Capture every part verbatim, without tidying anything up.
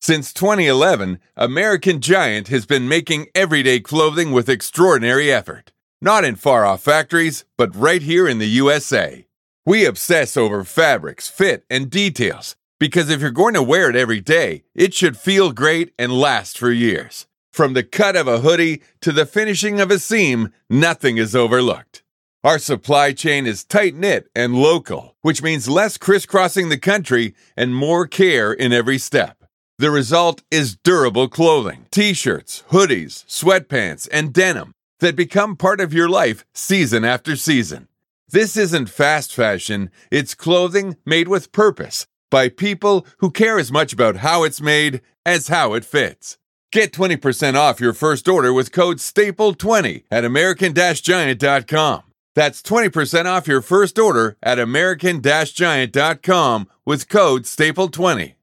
Since twenty eleven, American Giant has been making everyday clothing with extraordinary effort. Not in far-off factories, but right here in the U S A. We obsess over fabrics, fit, and details, because if you're going to wear it every day, it should feel great and last for years. From the cut of a hoodie to the finishing of a seam, nothing is overlooked. Our supply chain is tight-knit and local, which means less crisscrossing the country and more care in every step. The result is durable clothing, t-shirts, hoodies, sweatpants, and denim that become part of your life season after season. This isn't fast fashion, it's clothing made with purpose by people who care as much about how it's made as how it fits. Get twenty percent off your first order with code staple twenty at American Giant dot com. That's twenty percent off your first order at American Giant dot com with code staple twenty.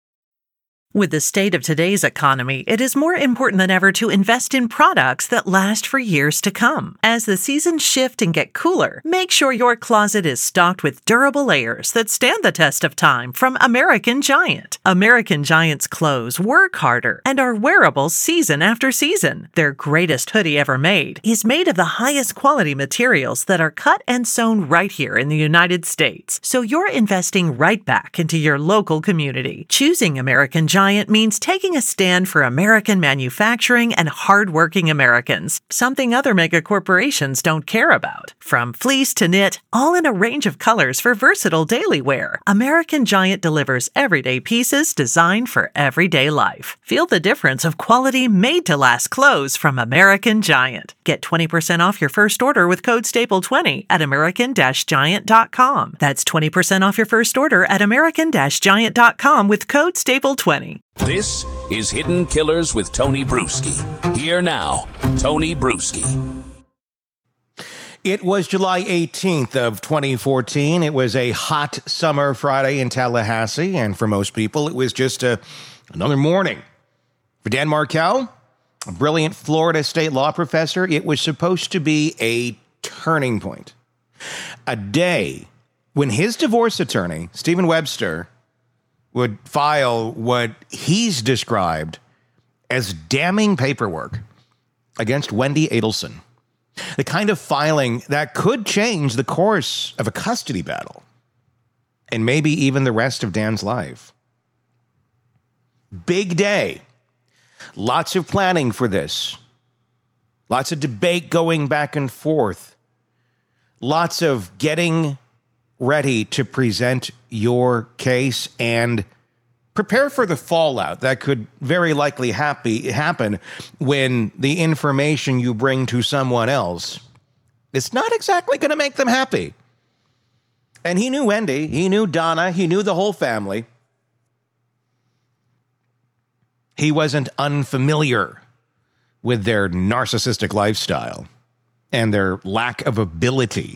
With the state of today's economy, it is more important than ever to invest in products that last for years to come. As the seasons shift and get cooler, make sure your closet is stocked with durable layers that stand the test of time from American Giant. American Giant's clothes work harder and are wearable season after season. Their greatest hoodie ever made is made of the highest quality materials that are cut and sewn right here in the United States. So you're investing right back into your local community. Choosing American Giant means taking a stand for American manufacturing and hardworking Americans, something other mega corporations don't care about. From fleece to knit, all in a range of colors for versatile daily wear, American Giant delivers everyday pieces designed for everyday life. Feel the difference of quality made-to-last clothes from American Giant. Get twenty percent off your first order with code staple twenty at American Giant dot com. That's twenty percent off your first order at American Giant dot com with code staple twenty. This is Hidden Killers with Tony Bruschi. Here now, Tony Bruschi. It was July eighteenth of twenty fourteen. It was a hot summer Friday in Tallahassee, and for most people, it was just a, another morning. For Dan Markel, a brilliant Florida state law professor, it was supposed to be a turning point. A day when his divorce attorney, Stephen Webster, would file what he's described as damning paperwork against Wendy Adelson. The kind of filing that could change the course of a custody battle and maybe even the rest of Dan's life. Big day. Lots of planning for this. Lots of debate going back and forth. Lots of getting ready to present your case and prepare for the fallout that could very likely happy, happen when the information you bring to someone else is not exactly going to make them happy. And he knew Wendy, he knew Donna, he knew the whole family. He wasn't unfamiliar with their narcissistic lifestyle and their lack of ability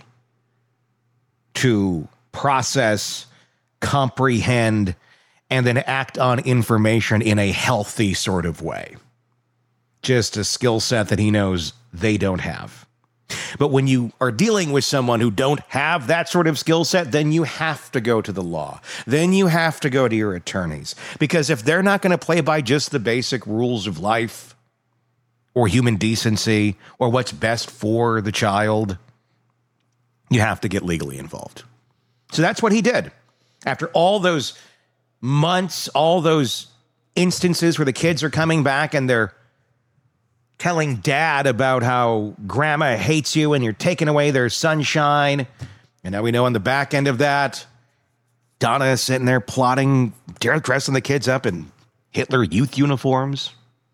to process, comprehend, and then act on information in a healthy sort of way. Just a skill set that he knows they don't have. But when you are dealing with someone who don't have that sort of skill set, then you have to go to the law. Then you have to go to your attorneys. Because if they're not going to play by just the basic rules of life or human decency or what's best for the child, you have to get legally involved. So that's what he did. After all those months, all those instances where the kids are coming back and they're telling dad about how grandma hates you and you're taking away their sunshine. And now we know on the back end of that, Donna is sitting there plotting, dressing the kids up in Hitler youth uniforms.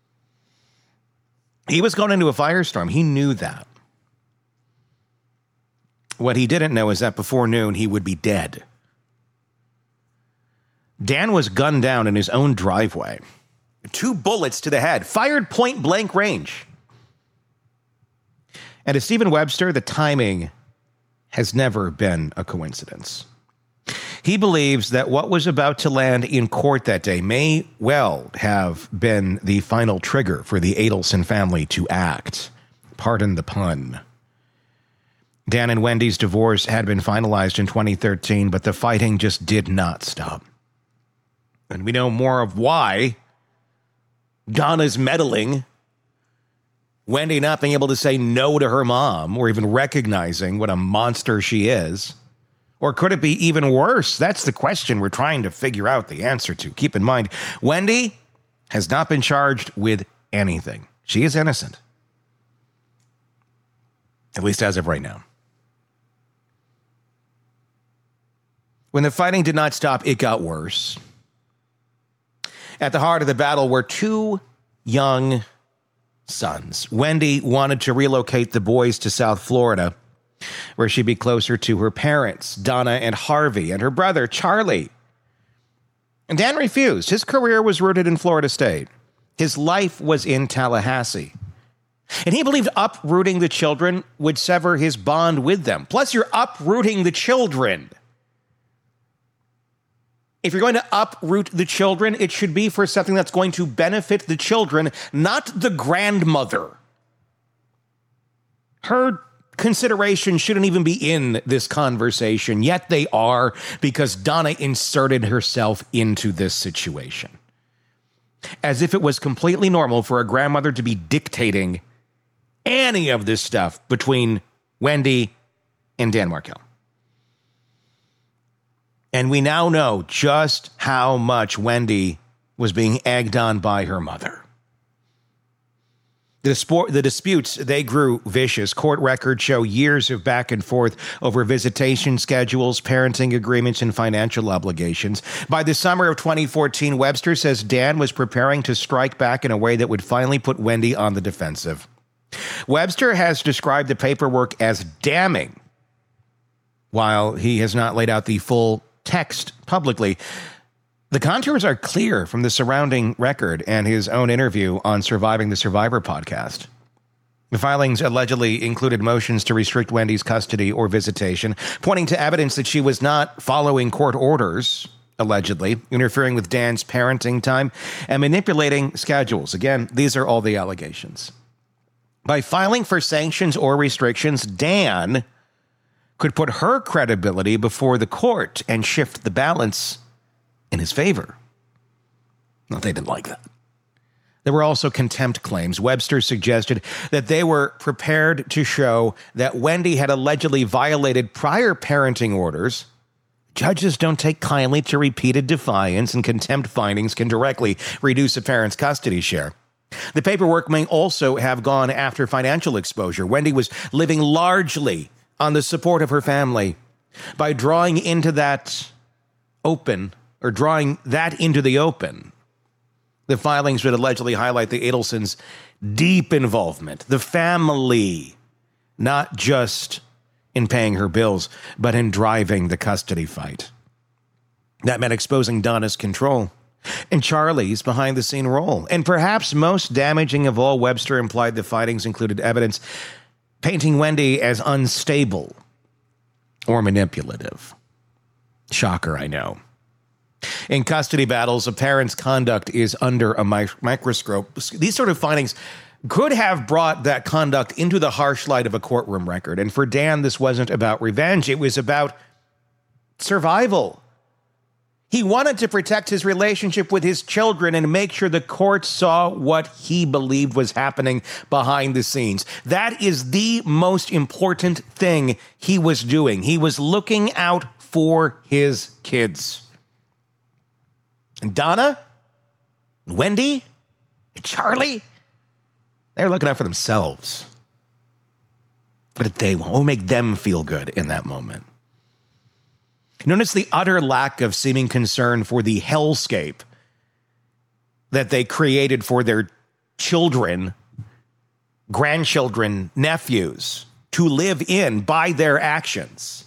He was going into a firestorm. He knew that. What he didn't know is that before noon, he would be dead. Dan was gunned down in his own driveway. Two bullets to the head, fired point blank range. And to Stephen Webster, the timing has never been a coincidence. He believes that what was about to land in court that day may well have been the final trigger for the Adelson family to act. Pardon the pun. Dan and Wendy's divorce had been finalized in twenty thirteen, but the fighting just did not stop. And we know more of why Donna's meddling, Wendy not being able to say no to her mom or even recognizing what a monster she is? Or could it be even worse? That's the question we're trying to figure out the answer to. Keep in mind, Wendy has not been charged with anything. She is innocent. At least as of right now. When the fighting did not stop, it got worse. At the heart of the battle were two young sons. Wendy wanted to relocate the boys to South Florida, where she'd be closer to her parents, Donna and Harvey, and her brother, Charlie. And Dan refused. His career was rooted in Florida State. His life was in Tallahassee. And he believed uprooting the children would sever his bond with them. Plus, you're uprooting the children. If you're going to uproot the children, it should be for something that's going to benefit the children, not the grandmother. Her consideration shouldn't even be in this conversation, yet they are, because Donna inserted herself into this situation. As if it was completely normal for a grandmother to be dictating any of this stuff between Wendy and Dan Markel. And we now know just how much Wendy was being egged on by her mother. The, sport, the disputes, they grew vicious. Court records show years of back and forth over visitation schedules, parenting agreements, and financial obligations. By the summer of twenty fourteen, Webster says Dan was preparing to strike back in a way that would finally put Wendy on the defensive. Webster has described the paperwork as damning, while he has not laid out the full text publicly. The contours are clear from the surrounding record and his own interview on Surviving the Survivor podcast. The filings allegedly included motions to restrict Wendy's custody or visitation, pointing to evidence that she was not following court orders, allegedly, interfering with Dan's parenting time, and manipulating schedules. Again, these are all the allegations. By filing for sanctions or restrictions, Dan could put her credibility before the court and shift the balance in his favor. No, they didn't like that. There were also contempt claims. Webster suggested that they were prepared to show that Wendy had allegedly violated prior parenting orders. Judges don't take kindly to repeated defiance, and contempt findings can directly reduce a parent's custody share. The paperwork may also have gone after financial exposure. Wendy was living largely on the support of her family. By drawing into that open, or drawing that into the open, the filings would allegedly highlight the Adelsons' deep involvement, the family, not just in paying her bills, but in driving the custody fight. That meant exposing Donna's control and Charlie's behind-the-scene role. And perhaps most damaging of all, Webster implied the findings included evidence painting Wendy as unstable or manipulative. Shocker, I know. In custody battles, a parent's conduct is under a mi- microscope. These sort of findings could have brought that conduct into the harsh light of a courtroom record. And for Dan, this wasn't about revenge. It was about survival. He wanted to protect his relationship with his children and make sure the court saw what he believed was happening behind the scenes. That is the most important thing he was doing. He was looking out for his kids. And Donna, Wendy, and Charlie, they're looking out for themselves. What did they want? What would make them feel good in that moment? Notice the utter lack of seeming concern for the hellscape that they created for their children, grandchildren, nephews to live in by their actions.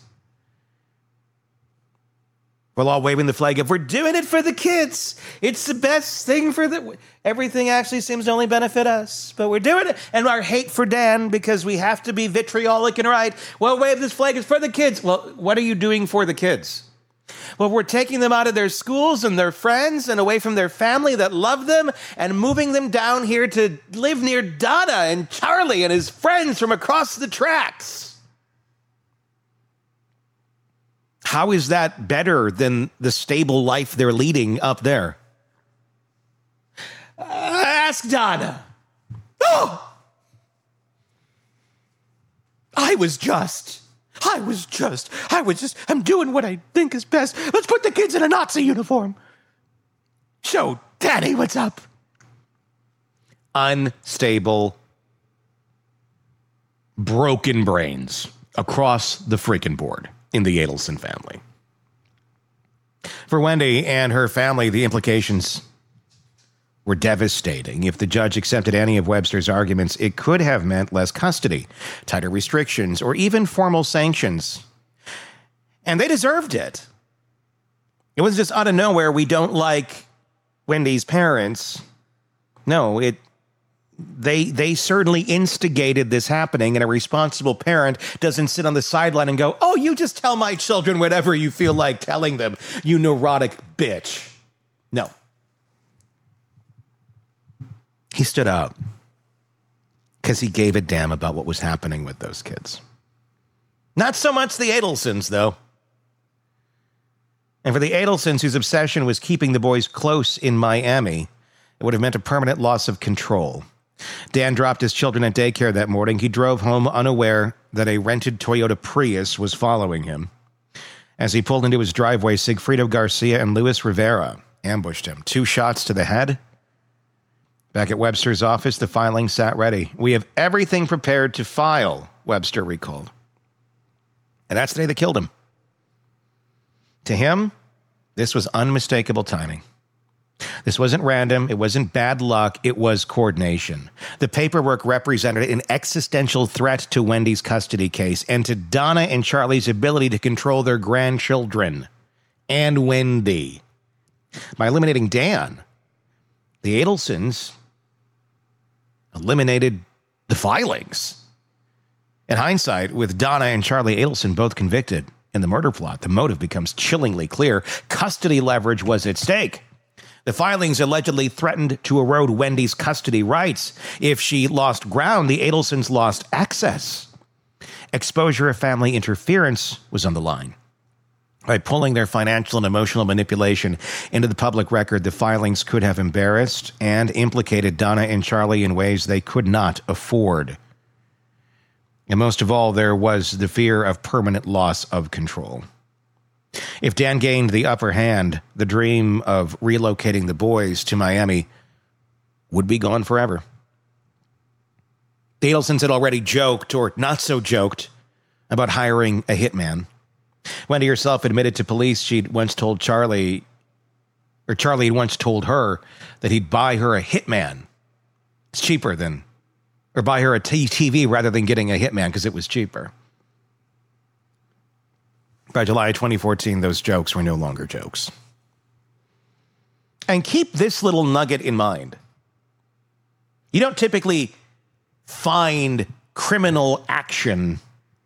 We're all waving the flag of, we're doing it for the kids. It's the best thing for the... Everything actually seems to only benefit us, but we're doing it. And our hate for Dan, because we have to be vitriolic and right. Well, wave this flag, it's for the kids. Well, what are you doing for the kids? Well, we're taking them out of their schools and their friends and away from their family that love them and moving them down here to live near Donna and Charlie and his friends from across the tracks. How is that better than the stable life they're leading up there? Uh, ask Donna. Oh! I was just. I was just. I was just. I'm doing what I think is best. Let's put the kids in a Nazi uniform. Show Daddy what's up. Unstable, broken brains across the freaking board in the Adelson family. For Wendy and her family, the implications were devastating. If the judge accepted any of Webster's arguments, it could have meant less custody, tighter restrictions, or even formal sanctions. And they deserved it. It was just out of nowhere, we don't like Wendy's parents. No, it they they certainly instigated this happening, and a responsible parent doesn't sit on the sideline and go, oh, you just tell my children whatever you feel like telling them, you neurotic bitch. No. He stood up because he gave a damn about what was happening with those kids. Not so much the Adelsons, though. And for the Adelsons, whose obsession was keeping the boys close in Miami, it would have meant a permanent loss of control. Dan dropped his children at daycare that morning. He drove home unaware that a rented Toyota Prius was following him. As he pulled into his driveway, Sigfrido Garcia and Luis Rivera ambushed him. Two shots to the head. Back at Webster's office, the filing sat ready. We have everything prepared to file, Webster recalled. And that's the day they killed him. To him, this was unmistakable timing. This wasn't random. It wasn't bad luck. It was coordination. The paperwork represented an existential threat to Wendy's custody case and to Donna and Charlie's ability to control their grandchildren and Wendy. By eliminating Dan, the Adelsons eliminated the filings. In hindsight, with Donna and Charlie Adelson both convicted in the murder plot, the motive becomes chillingly clear. Custody leverage was at stake. The filings allegedly threatened to erode Wendy's custody rights. If she lost ground, the Adelsons lost access. Exposure of family interference was on the line. By pulling their financial and emotional manipulation into the public record, the filings could have embarrassed and implicated Donna and Charlie in ways they could not afford. And most of all, there was the fear of permanent loss of control. If Dan gained the upper hand, the dream of relocating the boys to Miami would be gone forever. The Adelsons had already joked, or not so joked, about hiring a hitman. Wendy herself admitted to police she'd once told Charlie, or Charlie had once told her, that he'd buy her a hitman. It's cheaper than, or buy her a T V rather than getting a hitman because it was cheaper. By July twenty fourteen, those jokes were no longer jokes. And keep this little nugget in mind. You don't typically find criminal action.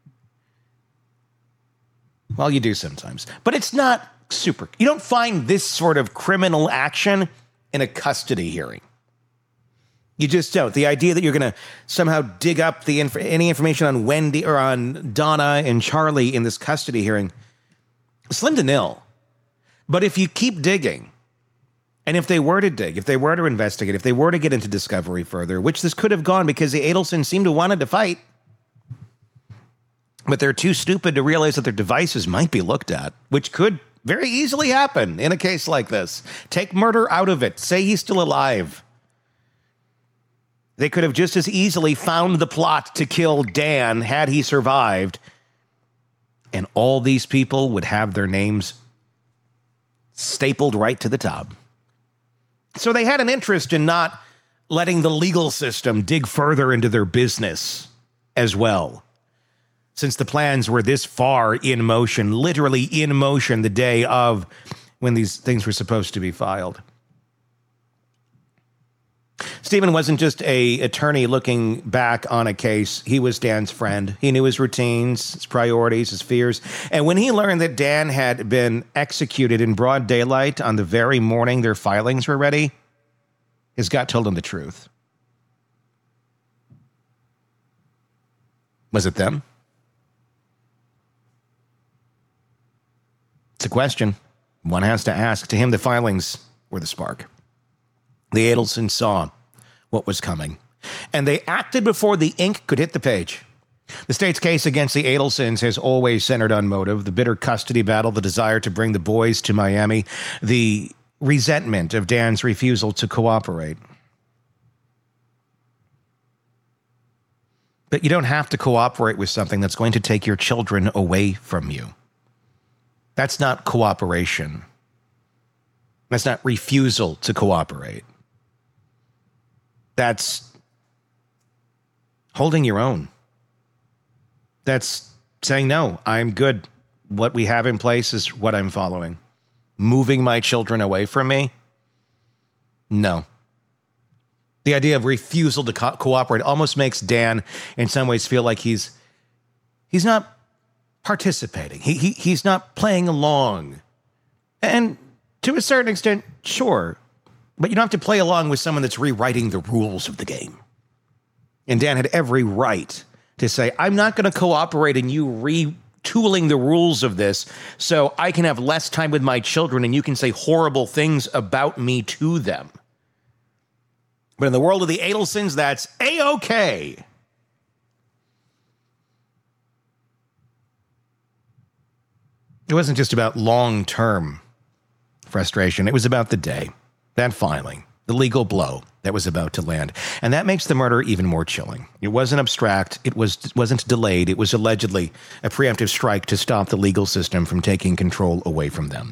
Well, you do sometimes. But it's not super. You don't find this sort of criminal action in a custody hearing. You just don't. The idea that you're going to somehow dig up the inf- any information on Wendy or on Donna and Charlie in this custody hearing, slim to nil. But if you keep digging, and if they were to dig, if they were to investigate, if they were to get into discovery further, which this could have gone because the Adelsons seemed to wanted to fight, but they're too stupid to realize that their devices might be looked at, which could very easily happen in a case like this. Take murder out of it. Say he's still alive. They could have just as easily found the plot to kill Dan had he survived. And all these people would have their names stapled right to the top. So they had an interest in not letting the legal system dig further into their business as well. Since the plans were this far in motion, literally in motion the day of when these things were supposed to be filed. Stephen wasn't just a attorney looking back on a case. He was Dan's friend. He knew his routines, his priorities, his fears. And when he learned that Dan had been executed in broad daylight on the very morning their filings were ready, his gut told him the truth. Was it them? It's a question one has to ask. To him, the filings were the spark. The Adelsons saw what was coming. And they acted before the ink could hit the page. The state's case against the Adelsons has always centered on motive, the bitter custody battle, the desire to bring the boys to Miami, the resentment of Dan's refusal to cooperate. But you don't have to cooperate with something that's going to take your children away from you. That's not cooperation. That's not refusal to cooperate. That's holding your own. That's saying, no, I'm good. What we have in place is what I'm following. Moving my children away from me? No. The idea of refusal to co- cooperate almost makes Dan, in some ways, feel like he's he's not participating. He, he he's not playing along. And to a certain extent, sure. But you don't have to play along with someone that's rewriting the rules of the game. And Dan had every right to say, I'm not going to cooperate in you retooling the rules of this so I can have less time with my children and you can say horrible things about me to them. But in the world of the Adelsons, that's A-okay. It wasn't just about long-term frustration. It was about the day, that filing, the legal blow that was about to land. And that makes the murder even more chilling. It wasn't abstract. It was, it wasn't delayed. It was allegedly a preemptive strike to stop the legal system from taking control away from them.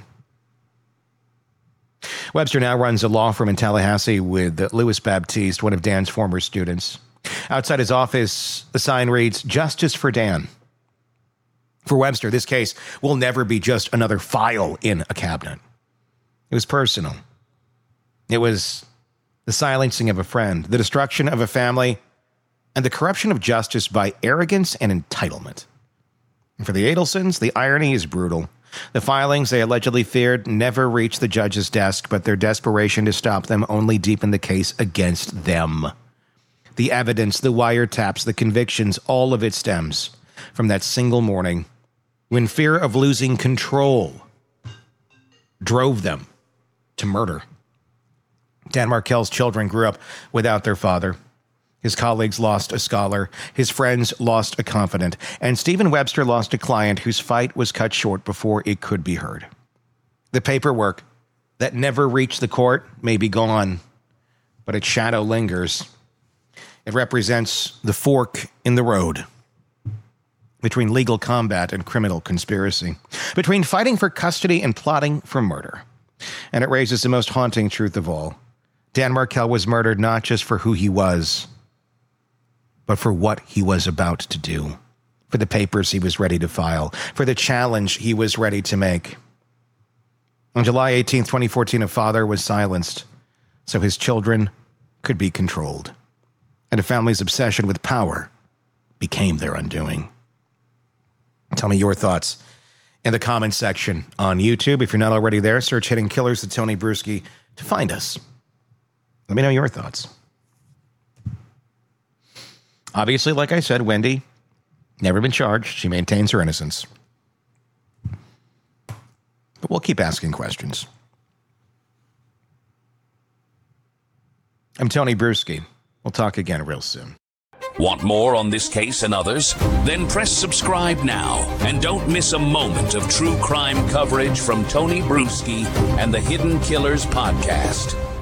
Webster now runs a law firm in Tallahassee with Louis Baptiste, one of Dan's former students. Outside his office, the sign reads, Justice for Dan. For Webster, this case will never be just another file in a cabinet. It was personal. It was the silencing of a friend, the destruction of a family, and the corruption of justice by arrogance and entitlement. And for the Adelsons, the irony is brutal. The filings they allegedly feared never reached the judge's desk, but their desperation to stop them only deepened the case against them. The evidence, the wiretaps, the convictions, all of it stems from that single morning when fear of losing control drove them to murder. Dan Markel's children grew up without their father. His colleagues lost a scholar. His friends lost a confidant. And Stephen Webster lost a client whose fight was cut short before it could be heard. The paperwork that never reached the court may be gone, but its shadow lingers. It represents the fork in the road between legal combat and criminal conspiracy, between fighting for custody and plotting for murder. And it raises the most haunting truth of all. Dan Markel was murdered not just for who he was, but for what he was about to do, for the papers he was ready to file, for the challenge he was ready to make. On July eighteenth, twenty fourteen, a father was silenced so his children could be controlled, and a family's obsession with power became their undoing. Tell me your thoughts in the comments section on YouTube. If you're not already there, search Hidden Killers with Tony Bruschi to find us. Let me know your thoughts. Obviously, like I said, Wendy, never been charged. She maintains her innocence. But we'll keep asking questions. I'm Tony Bruschi. We'll talk again real soon. Want more on this case and others? Then press subscribe now and don't miss a moment of true crime coverage from Tony Bruschi and the Hidden Killers podcast.